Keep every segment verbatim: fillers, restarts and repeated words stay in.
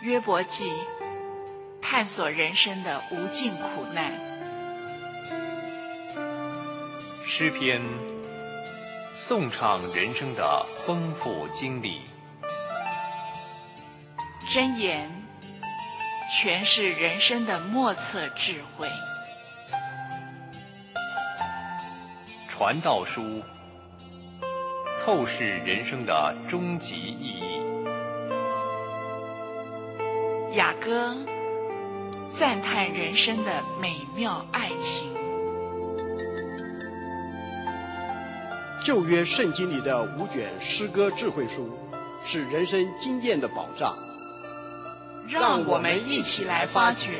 约伯记，探索人生的无尽苦难。 诗篇，颂唱人生的丰富经历。 箴言，诠释人生的莫测智慧。 传道书，透视人生的终极意义。 雅歌，赞叹人生的美妙爱情。 旧约圣经里的五卷诗歌智慧书，是人生经验的宝藏。 让我们一起来发掘。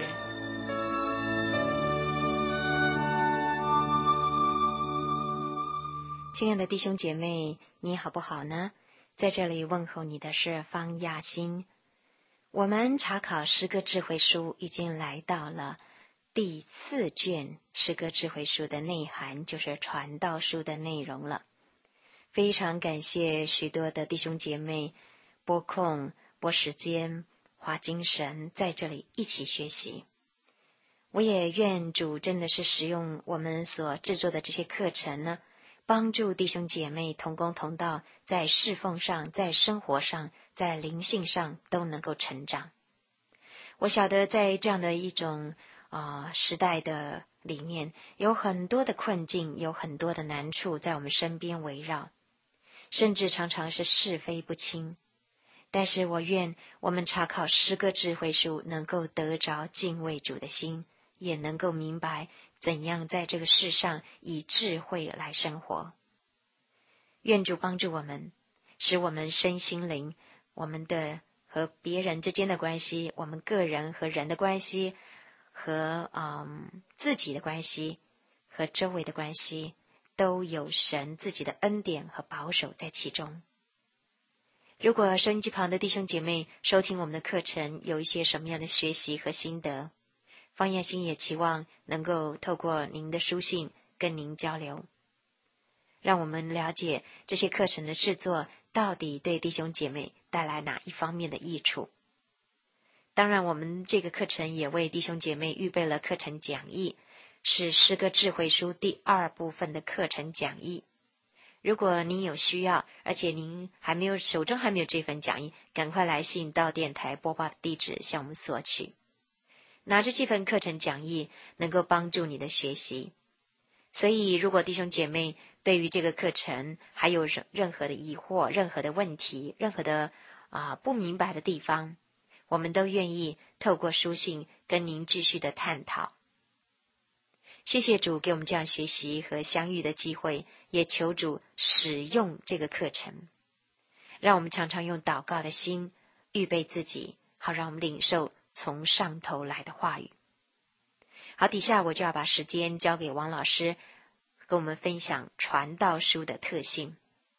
亲爱的弟兄姐妹，你好不好呢？在这里问候你的是方亚欣。我们查考诗歌智慧书已经来到了第四卷诗歌智慧书的内涵，就是传道书的内容了。非常感谢许多的弟兄姐妹拨空拨时间花精神在这里一起学习。我也愿主真的是使用我们所制作的这些课程呢，帮助弟兄姐妹同工同道，在侍奉上，在生活上，在灵性上都能够成长。我晓得在这样的一种啊、呃、时代的里面，有很多的困境，有很多的难处在我们身边围绕，甚至常常是是非不清。但是我愿我们查考诗歌智慧书，能够得着敬畏主的心，也能够明白怎样在这个世上以智慧来生活。愿主帮助我们，使我们身心灵，我们的和别人之间的关系，我们个人和人的关系，和嗯自己的关系，和周围的关系，都有神自己的恩典和保守在其中。如果收音机旁的弟兄姐妹收听我们的课程有一些什么样的学习和心得，方亚欣也期望能够透过您的书信跟您交流，让我们了解这些课程的制作到底对弟兄姐妹带来哪一方面的益处。当然我们这个课程也为弟兄姐妹预备了课程讲义，是诗歌智慧书第二部分的课程讲义。如果您有需要，而且您还没有手中还没有这份讲义，赶快来信到电台播报的地址向我们索取。拿着这份课程讲义能够帮助你的学习。所以如果弟兄姐妹对于这个课程还有任何的疑惑，任何的问题，任何的啊、呃、不明白的地方，我们都愿意透过书信跟您继续的探讨。谢谢主给我们这样学习和相遇的机会，也求主使用这个课程，让我们常常用祷告的心预备自己，好让我们领受从上头来的话语。好，底下我就要把时间交给王老师，跟我们分享传道书的特性。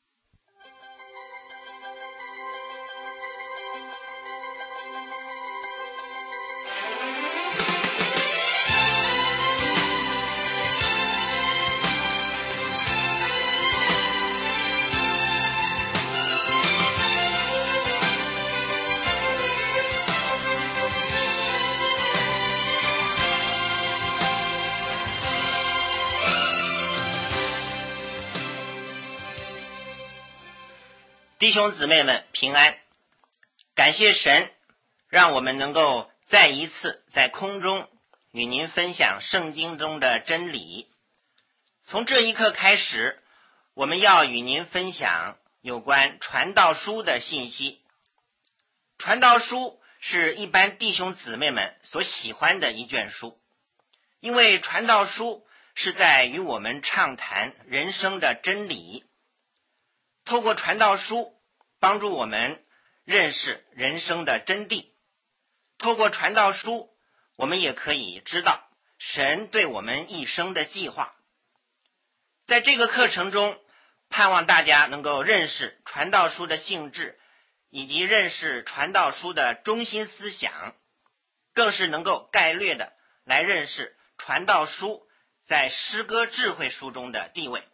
弟兄姊妹们平安，感谢神让我们能够再一次在空中与您分享圣经中的真理。从这一刻开始，我们要与您分享有关传道书的信息。传道书是一般弟兄姊妹们所喜欢的一卷书，因为传道书是在与我们畅谈人生的真理。透过传道书帮助我们认识人生的真谛，透过传道书我们也可以知道神对我们一生的计划。在这个课程中，盼望大家能够认识传道书的性质，以及认识传道书的中心思想，更是能够概略的来认识传道书在诗歌智慧书中的地位。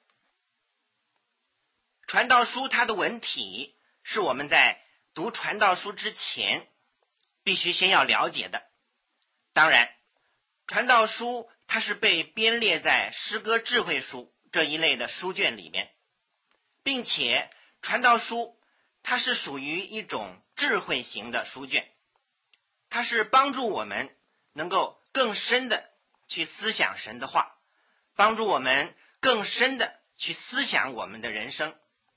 传道书它的文体是我们在读传道书之前必须先要了解的。当然，传道书它是被编列在诗歌智慧书这一类的书卷里面，并且传道书它是属于一种智慧型的书卷，它是帮助我们能够更深的去思想神的话，帮助我们更深的去思想我们的人生。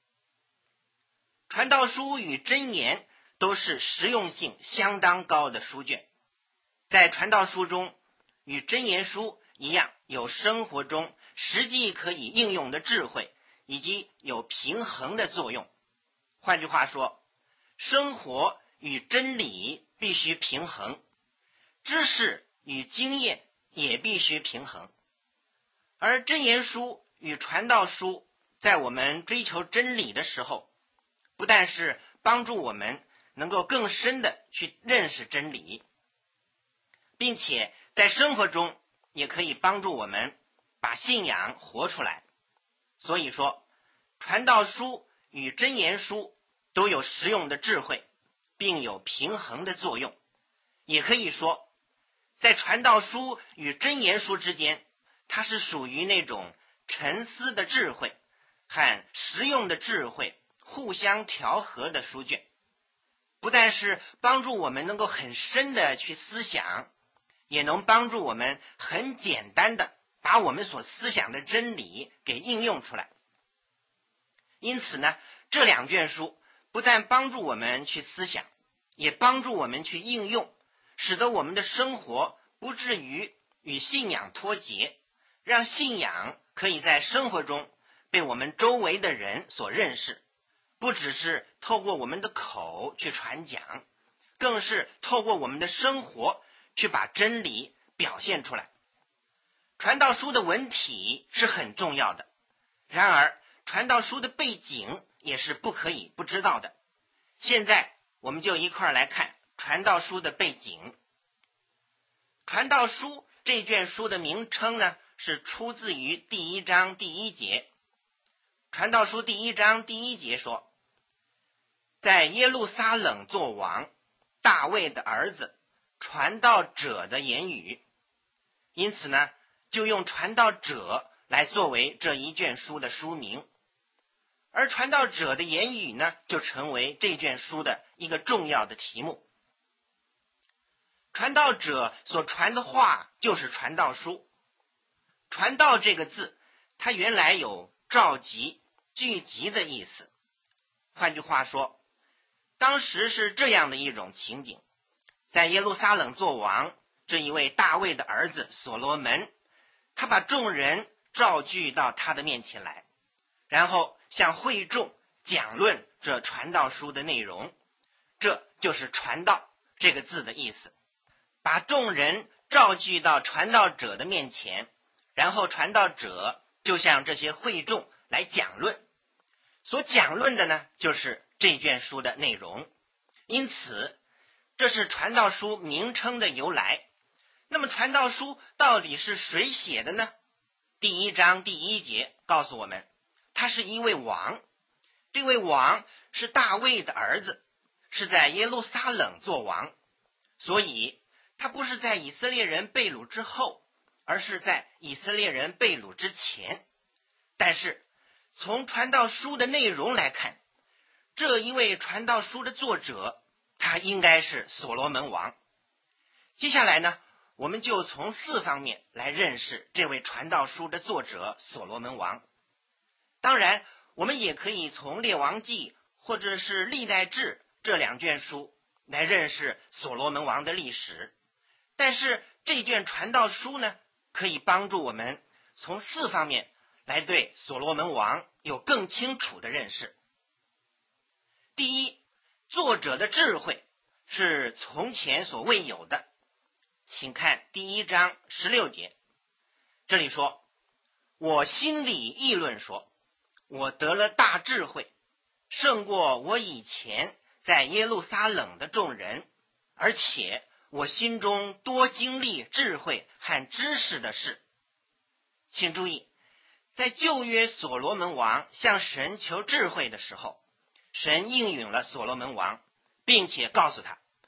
传道书与箴言都是实用性相当高的书卷，在传道书中与箴言书一样，有生活中实际可以应用的智慧，以及有平衡的作用。换句话说，生活与真理必须平衡，知识与经验也必须平衡。而箴言书与传道书在我们追求真理的时候，不但是帮助我们能够更深的去认识真理，并且在生活中也可以帮助我们把信仰活出来。所以说，传道书与箴言书都有实用的智慧，并有平衡的作用。也可以说，在传道书与箴言书之间，它是属于那种沉思的智慧和实用的智慧互相调和的书卷，不但是帮助我们能够很深的去思想，也能帮助我们很简单的把我们所思想的真理给应用出来。因此呢，这两卷书不但帮助我们去思想，也帮助我们去应用，使得我们的生活不至于与信仰脱节，让信仰可以在生活中被我们周围的人所认识，不只是透过我们的口去传讲，更是透过我们的生活去把真理表现出来。传道书的文体是很重要的，然而传道书的背景也是不可以不知道的。现在我们就一块儿来看传道书的背景。传道书这卷书的名称呢，是出自于第一章第一节。传道书第一章第一节说，在耶路撒冷作王，大卫的儿子，传道者的言语。因此呢，就用传道者来作为这一卷书的书名，而传道者的言语呢，就成为这卷书的一个重要的题目。传道者所传的话就是传道书。传道这个字，它原来有召集、聚集的意思。换句话说，当时是这样的一种情景，在耶路撒冷作王，这一位大卫的儿子所罗门，他把众人召聚到他的面前来，然后向会众讲论这传道书的内容。这就是传道这个字的意思，把众人召聚到传道者的面前，然后传道者就向这些会众来讲论，所讲论的呢，就是这卷书的内容。因此，这是传道书名称的由来。那么传道书到底是谁写的呢？第一章第一节告诉我们，他是一位王。这位王是大卫的儿子，是在耶路撒冷做王，所以他不是在以色列人被掳之后，而是在以色列人被掳之前。但是从传道书的内容来看，这一位传道书的作者，他应该是所罗门王。接下来呢，我们就从四方面来认识这位传道书的作者所罗门王。当然，我们也可以从列王记或者是历代志这两卷书来认识所罗门王的历史。但是这卷传道书呢，可以帮助我们从四方面来对所罗门王有更清楚的认识。第一，作者的智慧是从前所未有的。请看第一章十六节，这里说，我心里议论说，我得了大智慧，胜过我以前在耶路撒冷的众人，而且我心中多经历智慧和知识的事。请注意，在旧约所罗门王向神求智慧的时候，神应允了所罗门王，并且告诉他，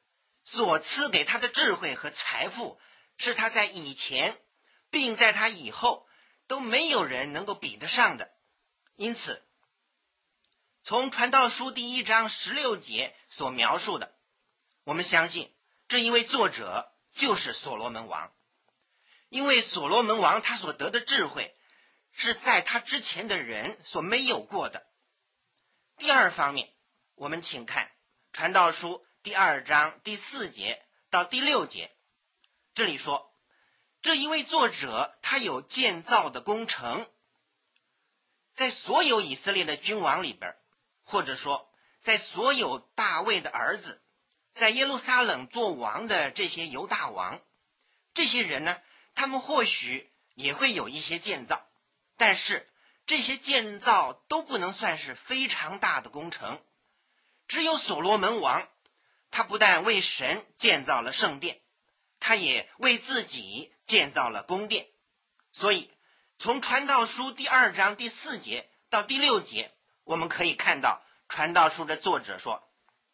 所赐给他的智慧和财富，是他在以前并在他以后都没有人能够比得上的。因此，从传道书第一章十六节所描述的，我们相信这一位作者就是所罗门王。因为所罗门王他所得的智慧是在他之前的人所没有过的。第二方面，我们请看传道书第二章第四节到第六节，这里说，这一位作者他有建造的工程。在所有以色列的君王里边，或者说在所有大卫的儿子在耶路撒冷做王的这些犹大王，这些人呢，他们或许也会有一些建造，但是这些建造都不能算是非常大的工程。只有所罗门王，他不但为神建造了圣殿，他也为自己建造了宫殿。所以从传道书第二章第四节到第六节，我们可以看到传道书的作者说，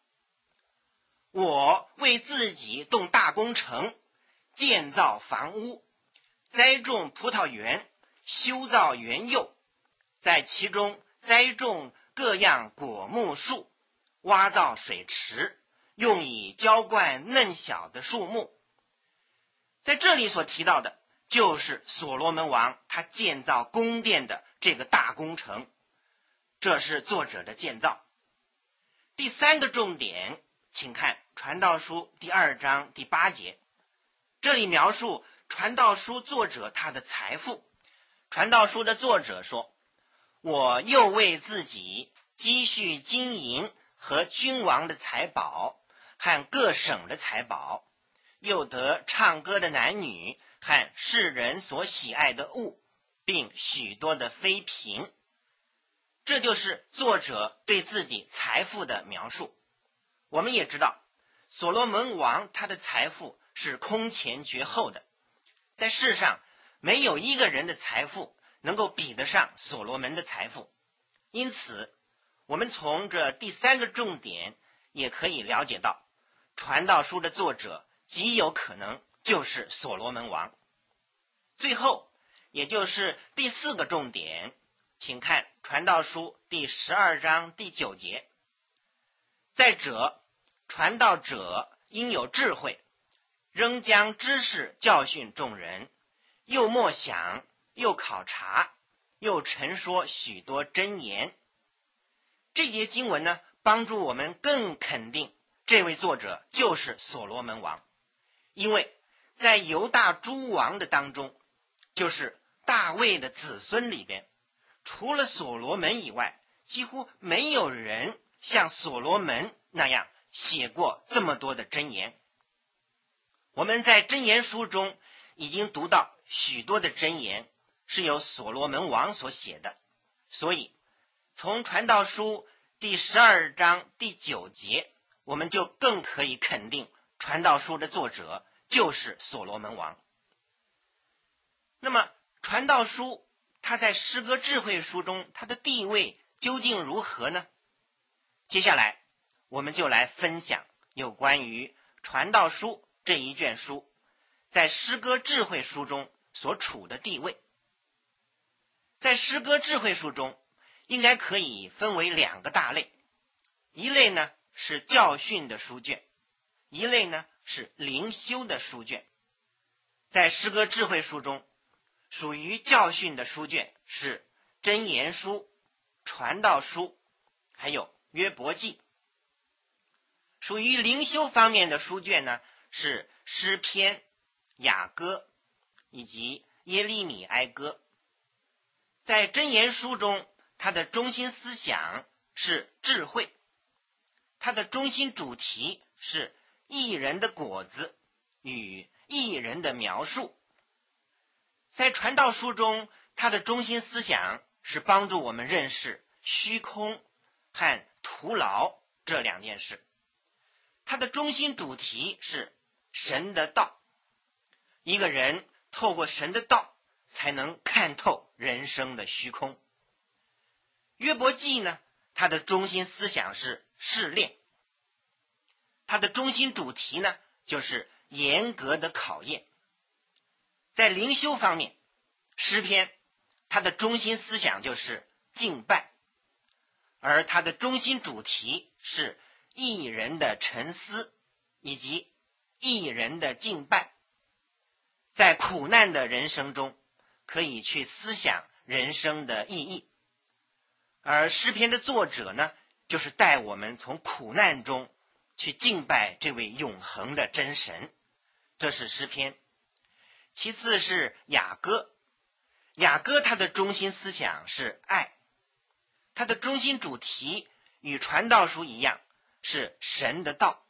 我为自己动大工程，建造房屋，栽种葡萄园，修造园囿，在其中栽种各样果木树，挖造水池，用以浇灌嫩小的树木。在这里所提到的就是所罗门王他建造宫殿的这个大工程，这是作者的建造。第三个重点，请看传道书第二章第八节，这里描述传道书作者他的财富。传道书的作者说，我又为自己积蓄金银和君王的财宝和各省的财宝，又得唱歌的男女和世人所喜爱的物，并许多的妃嫔。这就是作者对自己财富的描述。我们也知道，所罗门王他的财富是空前绝后的，在世上没有一个人的财富能够比得上所罗门的财富。因此，我们从这第三个重点也可以了解到，传道书的作者极有可能就是所罗门王。最后，也就是第四个重点，请看传道书第十二章第九节。再者，传道者应有智慧，仍将知识教训众人，又默想，又考察，又陈说许多真言。这节经文呢，帮助我们更肯定这位作者就是所罗门王。因为在犹大诸王的当中，就是大卫的子孙里边，除了所罗门以外，几乎没有人像所罗门那样写过这么多的箴言。我们在箴言书中已经读到许多的箴言是由所罗门王所写的，所以从传道书第十二章第九节，我们就更可以肯定传道书的作者就是所罗门王。那么传道书它在诗歌智慧书中它的地位究竟如何呢？接下来我们就来分享有关于传道书这一卷书在诗歌智慧书中所处的地位。在诗歌智慧书中应该可以分为两个大类，一类呢是教训的书卷，一类呢是灵修的书卷。在诗歌智慧书中，属于教训的书卷是箴言书、传道书，还有约伯记。属于灵修方面的书卷呢，是诗篇、雅歌以及耶利米哀歌。在箴言书中，它的中心思想是智慧，它的中心主题是义人的果子与义人的描述。在传道书中，它的中心思想是帮助我们认识虚空和徒劳这两件事。它的中心主题是神的道，一个人透过神的道才能看透人生的虚空。约伯记呢，它的中心思想是试炼，它的中心主题呢就是严格的考验。在灵修方面，诗篇它的中心思想就是敬拜，而它的中心主题是义人的沉思以及义人的敬拜。在苦难的人生中，可以去思想人生的意义，而诗篇的作者呢，就是带我们从苦难中去敬拜这位永恒的真神，这是诗篇。其次是雅歌，雅歌它的中心思想是爱，它的中心主题与传道书一样，是神的道。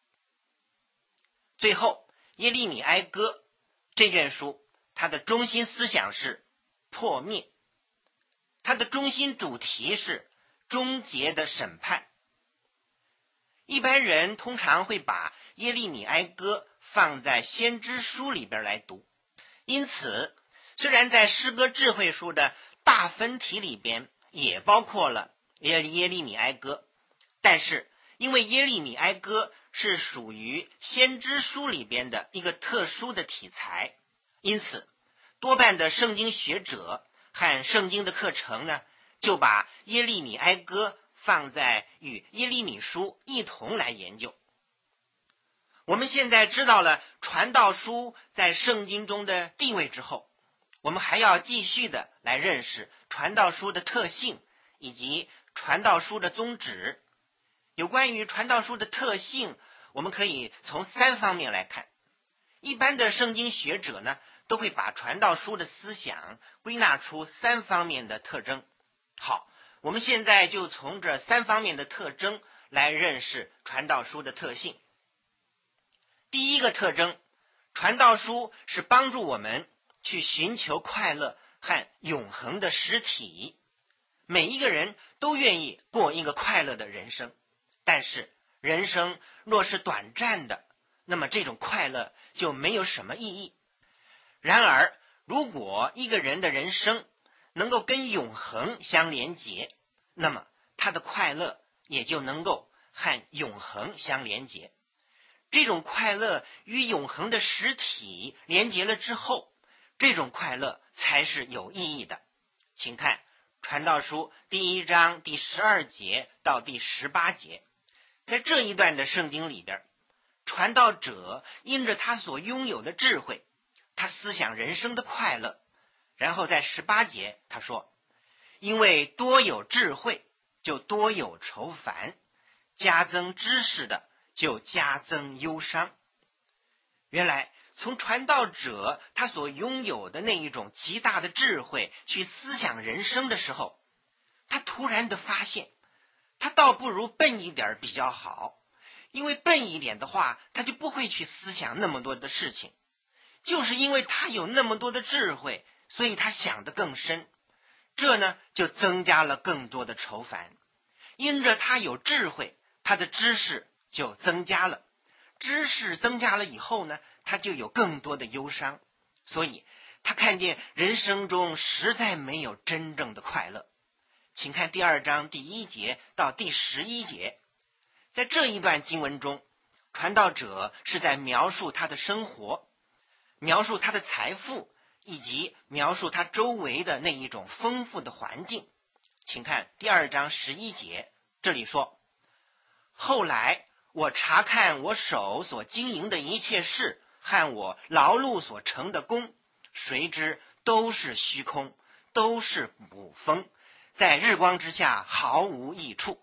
最后耶利米哀歌这卷书，它的中心思想是破灭，它的中心主题是终结的审判。一般人通常会把耶利米哀歌放在先知书里边来读，因此虽然在诗歌智慧书的大分体里边也包括了耶利米哀歌，但是因为耶利米哀歌是属于先知书里边的一个特殊的题材，因此多半的圣经学者和圣经的课程呢，就把耶利米哀歌放在与耶利米书一同来研究。我们现在知道了传道书在圣经中的地位之后，我们还要继续的来认识传道书的特性以及传道书的宗旨。有关于传道书的特性，我们可以从三方面来看。一般的圣经学者呢，都会把传道书的思想归纳出三方面的特征。好，我们现在就从这三方面的特征来认识传道书的特性。第一个特征，传道书是帮助我们去寻求快乐和永恒的实体。每一个人都愿意过一个快乐的人生，但是人生若是短暂的，那么这种快乐就没有什么意义。然而如果一个人的人生能够跟永恒相连结，那么他的快乐也就能够和永恒相连结。这种快乐与永恒的实体连结了之后，这种快乐才是有意义的。请看传道书第一章第十二节到第十八节，在这一段的圣经里边，传道者因着他所拥有的智慧，他思想人生的快乐。然后在十八节他说，因为多有智慧就多有愁烦，加增知识的就加增忧伤。原来从传道者他所拥有的那一种极大的智慧去思想人生的时候，他突然的发现，他倒不如笨一点比较好。因为笨一点的话，他就不会去思想那么多的事情。就是因为他有那么多的智慧，所以他想得更深，这呢就增加了更多的愁烦。因着他有智慧，他的知识就增加了，知识增加了以后呢，他就有更多的忧伤，所以他看见人生中实在没有真正的快乐。请看第二章第一节到第十一节，在这一段经文中，传道者是在描述他的生活，描述他的财富，以及描述他周围的那一种丰富的环境。请看第二章十一节，这里说，后来我查看我手所经营的一切事和我劳碌所成的功，谁知都是虚空，都是捕风，在日光之下毫无益处。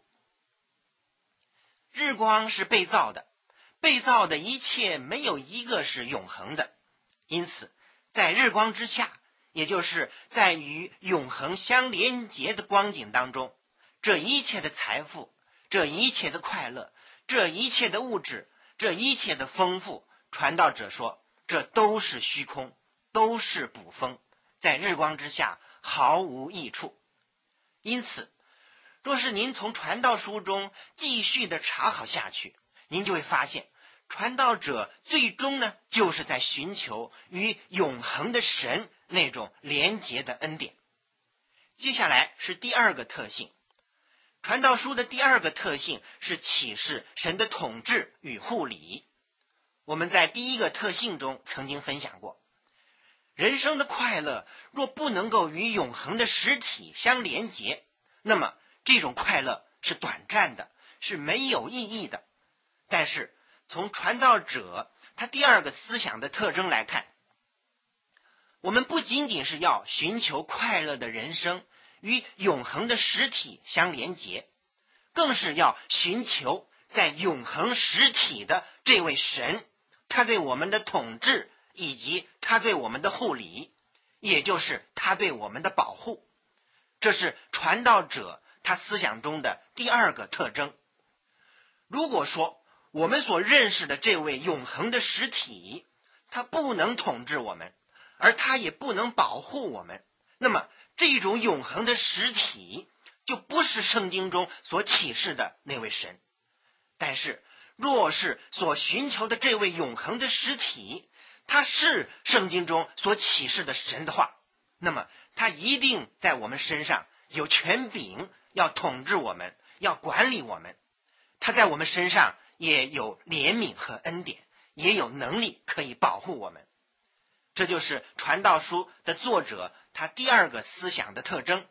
日光是被造的，被造的一切没有一个是永恒的，因此在日光之下，也就是在与永恒相连结的光景当中，这一切的财富，这一切的快乐，这一切的物质，这一切的丰富，传道者说这都是虚空，都是捕风，在日光之下毫无益处。因此若是您从传道书中继续的查考下去，您就会发现传道者最终呢，就是在寻求与永恒的神那种连结的恩典。接下来是第二个特性，传道书的第二个特性是启示神的统治与护理。 我们在第一个特性中曾经分享过，人生的快乐若不能够与永恒的实体相连结，那么这种快乐是短暂的，是没有意义的。但是从传道者他第二个思想的特征来看，我们不仅仅是要寻求快乐的人生与永恒的实体相连结，更是要寻求在永恒实体的这位神，他对我们的统治以及他对我们的护理，也就是他对我们的保护。这是传道者他思想中的第二个特征。如果说我们所认识的这位永恒的实体，他不能统治我们，而他也不能保护我们，那么这种永恒的实体就不是圣经中所启示的那位神。但是若是所寻求的这位永恒的实体，他是圣经中所启示的神的话，那么他一定在我们身上有权柄，要统治我们，要管理我们。他在我们身上也有怜悯和恩典，也有能力可以保护我们。这就是传道书的作者他第二个思想的特征。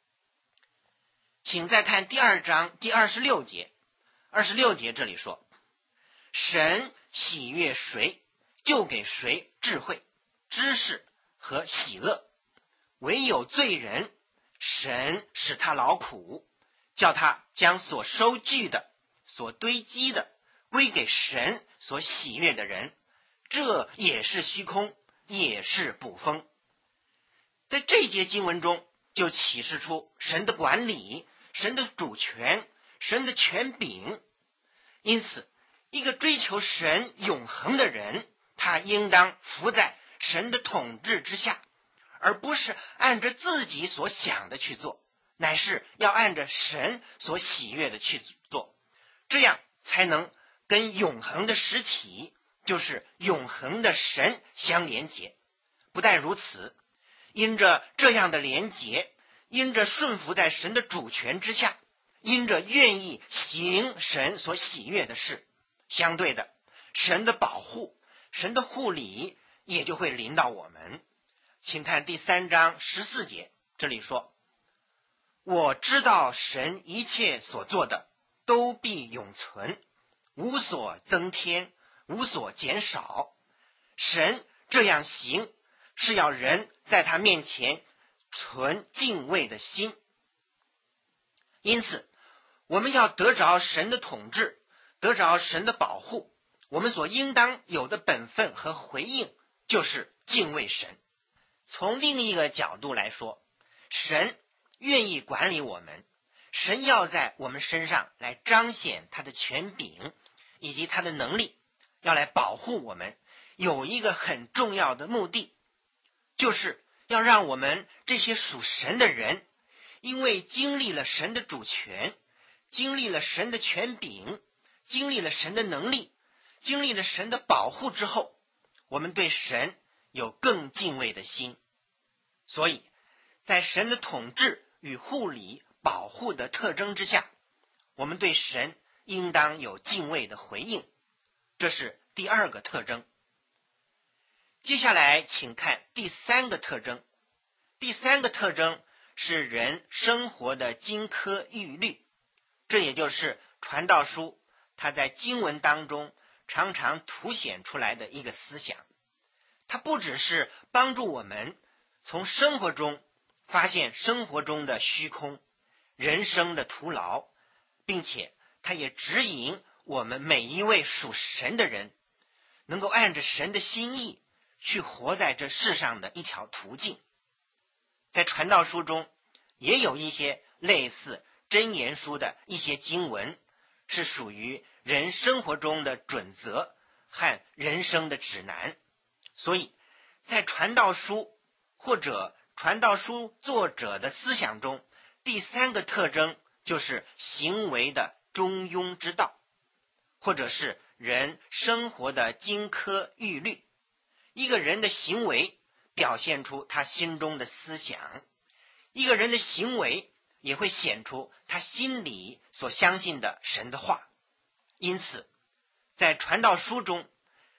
请再看第二章第二十六节。二十六节这里说，神喜悦谁，就给谁智慧、知识和喜乐。唯有罪人，神使他劳苦，叫他将所收据的、所堆积的归给神所喜悦的人，这也是虚空，也是捕风。在这节经文中就启示出神的管理、神的主权、神的权柄。因此一个追求神永恒的人，他应当服在神的统治之下，而不是按着自己所想的去做，乃是要按着神所喜悦的去做，这样才能跟永恒的实体，就是永恒的神相连结。不但如此，因着这样的连结，因着顺服在神的主权之下，因着愿意行神所喜悦的事，相对的，神的保护、神的护理也就会临到我们。请看第三章十四节，这里说，我知道神一切所做的都必永存，无所增添，无所减少。神这样行，是要人在他面前存敬畏的心。因此我们要得着神的统治，得着神的保护，我们所应当有的本分和回应就是敬畏神。从另一个角度来说，神愿意管理我们，神要在我们身上来彰显他的权柄以及他的能力，要来保护我们，有一个很重要的目的，就是要让我们这些属神的人，因为经历了神的主权，经历了神的权柄，经历了神的能力，经历了神的保护之后，我们对神有更敬畏的心。所以在神的统治与护理保护的特征之下，我们对神应当有敬畏的回应，这是第二个特征。接下来请看第三个特征。第三个特征是人生活的金科玉律，这也就是传道书它在经文当中常常凸显出来的一个思想。它不只是帮助我们从生活中发现生活中的虚空、人生的徒劳，并且它也指引我们每一位属神的人能够按着神的心意去活在这世上的一条途径。在传道书中也有一些类似箴言书的一些经文，是属于人生活中的准则和人生的指南。所以在传道书或者传道书作者的思想中，第三个特征就是行为的中庸之道，或者是人生活的金科玉律。一个人的行为表现出他心中的思想，一个人的行为也会显出他心里所相信的神的话。因此在传道书中，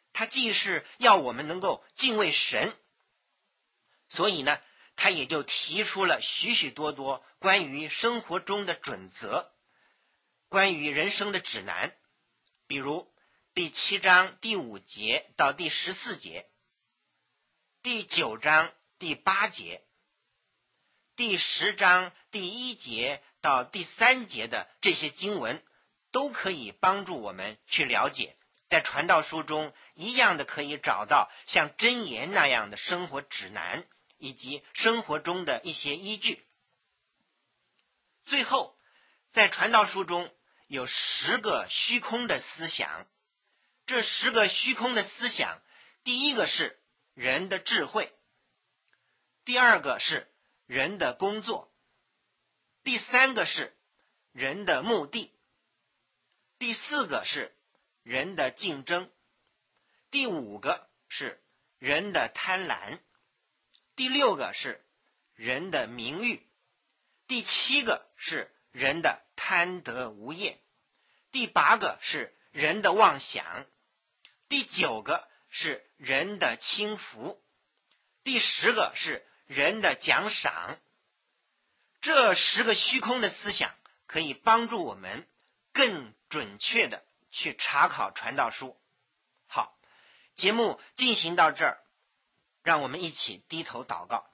他既是要我们能够敬畏神，所以呢，他也就提出了许许多多关于生活中的准则，关于人生的指南。比如第七章第五节到第十四节，第九章第八节，第十章第一节到第三节的这些经文，都可以帮助我们去了解，在传道书中一样的可以找到像箴言那样的生活指南，以及生活中的一些依据。最后，在传道书中有十个虚空的思想，这十个虚空的思想，第一个是人的智慧，第二个是人的工作，第三个是人的目的，第四个是人的竞争，第五个是人的贪婪，第六个是人的名誉，第七个是人的贪得无厌，第八个是人的妄想，第九个是人的轻浮，第十个是人的奖赏。这十个虚空的思想可以帮助我们更准确的去查考传道书。好，节目进行到这儿，让我们一起低头祷告。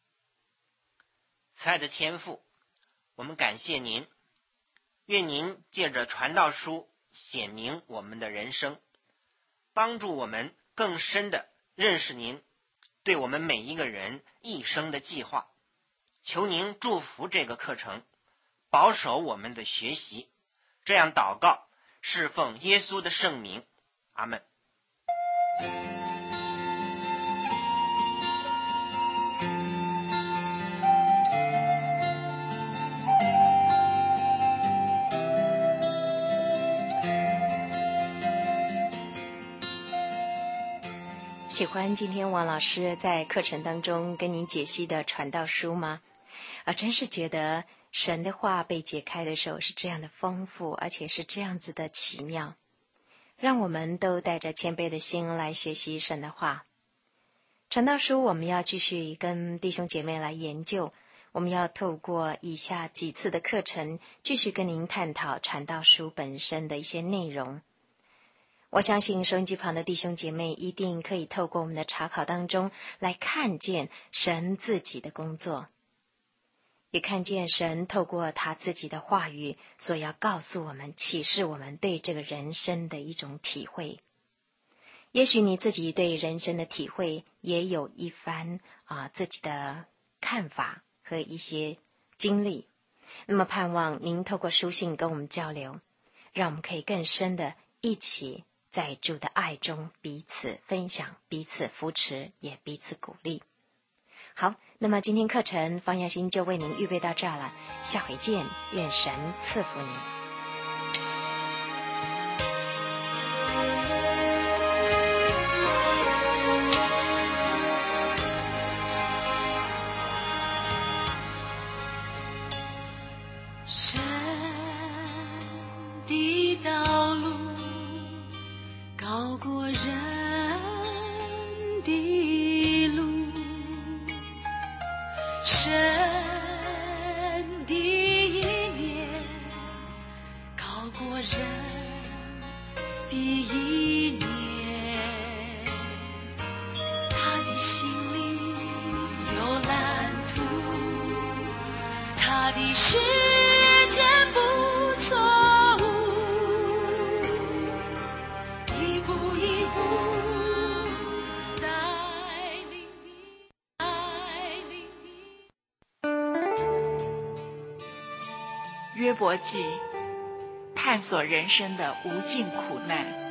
慈爱的天父，我们感谢您，愿您借着传道书显明我们的人生，帮助我们更深的认识您对我们每一个人一生的计划。求您祝福这个课程，保守我们的学习。这样祷告，是奉耶稣的圣名，阿们。 喜欢今天王老师在课程当中跟您解析的传道书吗？啊，真是觉得神的话被解开的时候是这样的丰富，而且是这样子的奇妙，让我们都带着谦卑的心来学习神的话。传道书我们要继续跟弟兄姐妹来研究，我们要透过以下几次的课程继续跟您探讨传道书本身的一些内容。我相信收音机旁的弟兄姐妹一定可以透过我们的查考当中来看见神自己的工作，也看见神透过他自己的话语所要告诉我们、启示我们对这个人生的一种体会。也许你自己对人生的体会也有一番啊自己的看法和一些经历，那么盼望您透过书信跟我们交流，让我们可以更深的一起在主的爱中彼此分享、彼此扶持，也彼此鼓励。好，那么今天课程方雅欣就为您预备到这儿了，下回见，愿神赐福您。 神的道路高过人的路，神的意念高过人的意念，他的心里有蓝图，他的时间不错误，一步一步带领你，带领你。 约伯记，探索人生的无尽苦难。